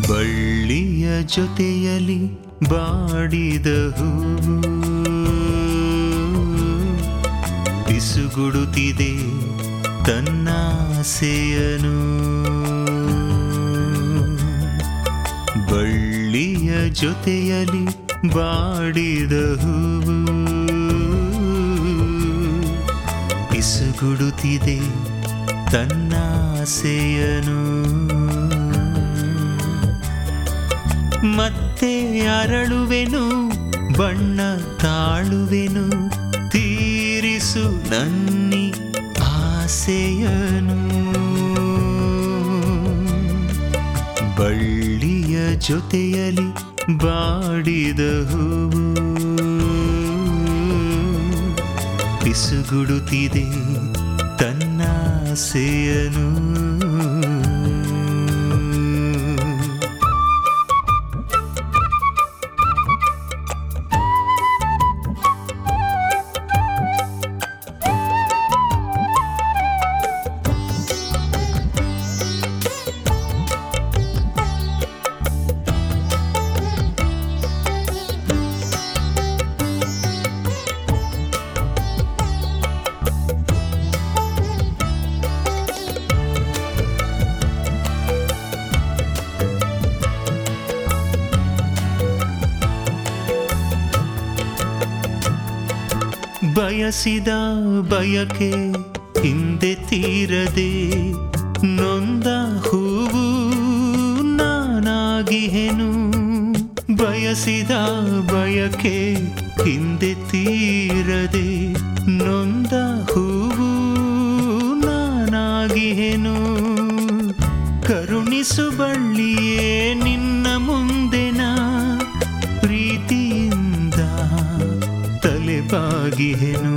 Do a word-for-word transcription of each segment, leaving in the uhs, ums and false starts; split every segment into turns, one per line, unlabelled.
ಬಳ್ಳಿಯ ಜೊತೆಯಲ್ಲಿ ಬಾಡಿದ ಹೂವು ಪಿಸುಗುಡುತ್ತಿದೆ ತನ್ನಾಸೆಯನು. ಬಳ್ಳಿಯ ಜೊತೆಯಲ್ಲಿ ಬಾಡಿದ ಹೂವು ಪಿಸುಗುಡುತ್ತಿದೆ ತನ್ನಾಸೆಯನು. ಮತ್ತೆ ಅರಳುವೆನು ಬಣ್ಣ ತಾಳುವೆನು ತೀರಿಸು ನನ್ನಿ ಆಸೆಯನು. ಬಳ್ಳಿಯ ಜೊತೆಯಲ್ಲಿ ಬಾಡಿದ ಹೂವು ಪಿಸುಗುಡುತ್ತಿದೆ ತನ್ನಾಸೆಯನು. ಬಯಸಿದ ಬಯಕೆ ಹಿಂದೆ ತೀರದೆ ನೊಂದ ಹೂವು ನಾನಾಗಿಹೆನು. ಬಯಸಿದ ಬಯಕೆ ಹಿಂದೆ ತೀರದೆ ನೊಂದ ಹೂವು ನಾನಾಗಿಹೆನು. ಕರುಣಿಸು ಬಳ್ಳಿಯೇ ನಿನ್ನ ಮುಂದೆನ ಪ್ರೀತಿಯಿಂದ ತಲೆಬಾಗಿಹೆನು.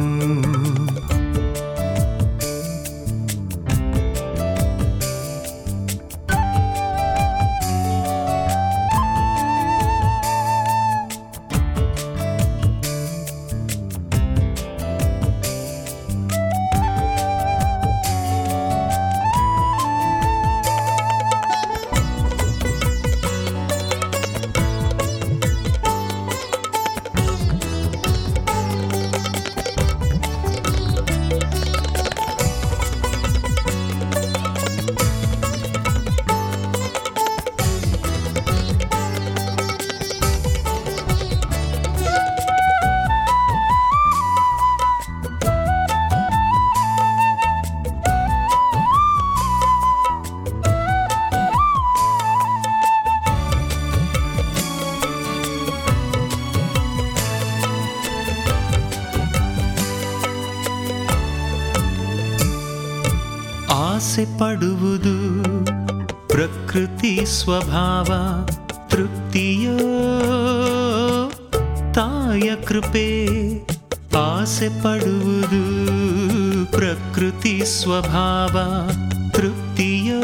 ಆಸೆ ಪಡುವುದು ಪ್ರಕೃತಿ ಸ್ವಭಾವ. ತೃಪ್ತಿಯೋ ತಾಯ ಕೃಪೆ. ಆಸೆ ಪಡುವುದು ಪ್ರಕೃತಿ ಸ್ವಭಾವ. ತೃಪ್ತಿಯೋ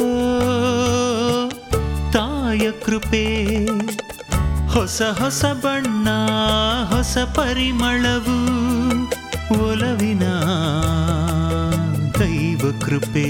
ತಾಯ ಕೃಪೆ. ಹೊಸ ಹೊಸ ಬಣ್ಣ ಹೊಸ ಪರಿಮಳವು ಒಲವಿನ ದೈವ ಕೃಪೆ.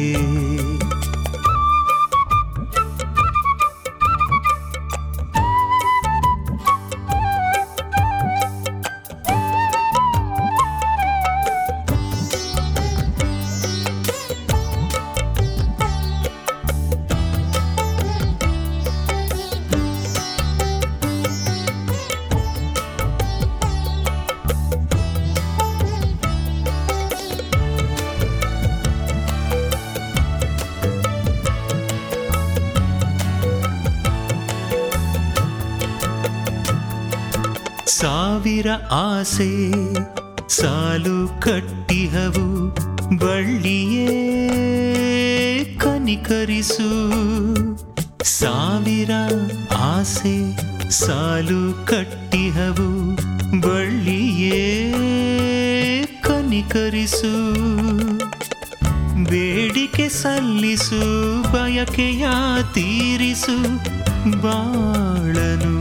ಸಾವಿರ ಆಸೆ ಸಾಲು ಕಟ್ಟಿಹವು ಬಳ್ಳಿಯೇ ಕನಿಕರಿಸು. ಸಾವಿರ ಆಸೆ ಸಾಲು ಕಟ್ಟಿಹವು ಬಳ್ಳಿಯೇ ಕನಿಕರಿಸು. ಬೇಡಿಕೆ ಸಲ್ಲಿಸು ಬಯಕೆಯ ತೀರಿಸು ಬಾಳನು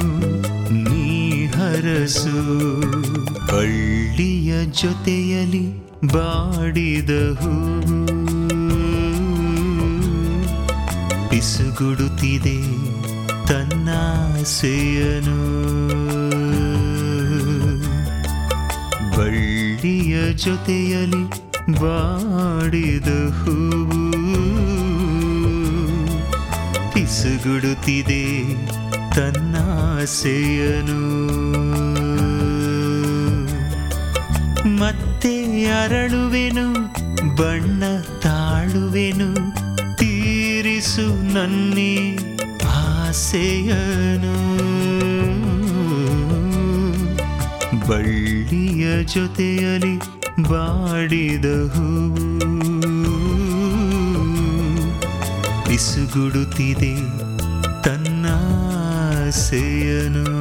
ಹರಸು. ಬಳ್ಳಿಯ ಜೊತೆಯಲ್ಲಿ ಬಾಡಿದ ಹೂವು ಪಿಸುಗುಡುತ್ತಿದೆ ತನ್ನಾಸೆಯನು. ಬಳ್ಳಿಯ ಜೊತೆಯಲ್ಲಿ ಬಾಡಿದ ಹೂವು ಪಿಸುಗುಡುತ್ತಿದೆ ತನ್ನಾಸೆಯನು. ಮತ್ತೆ ಅರಳುವೆನು ಬಣ್ಣ ತಾಳುವೆನು ತೀರಿಸು ನನ್ನಿ ಆಸೆಯನು. ಬಳ್ಳಿಯ ಜೊತೆಯಲ್ಲಿ ಬಾಡಿದ ಹೂವು ಪಿಸುಗುಡುತ್ತಿದೆ ತನ್ನಾಸೆಯನು.